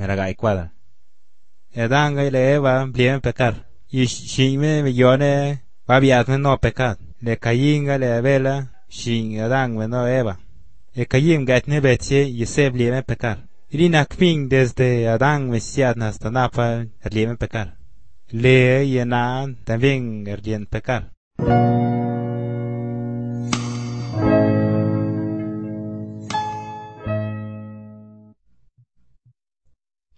ragai kwada Adán le Eva blieben pecar y shime millone babiat no pecat le Caín le Abela shin Adán no Eva Caín gatne betse y se blieben pecar Irinak fin desde Adán mesiat hasta Napa blieben pecar le y Enan también blieben pecar